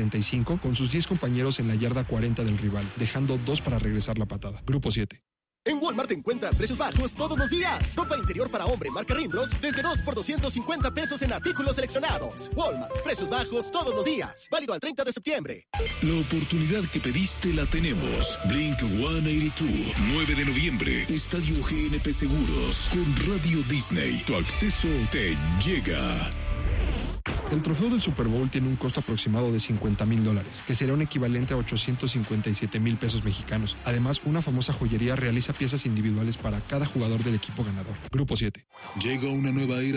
45 con sus 10 compañeros en la yarda 40 del rival, dejando 2 para regresar la patada. Grupo 7. En Walmart encuentra precios bajos todos los días. Ropa interior para hombre marca Rimbros desde 2 por 250 pesos en artículos seleccionados. Walmart, precios bajos todos los días. Válido al 30 de septiembre. La oportunidad que pediste la tenemos. Blink 182, 9 de noviembre, Estadio GNP Seguros, con Radio Disney. Tu acceso te llega. El trofeo del Super Bowl tiene un costo aproximado de $50,000, que será un equivalente a 857,000 pesos mexicanos. Además, una famosa joyería realiza piezas individuales para cada jugador del equipo ganador. Grupo 7. Llega una nueva era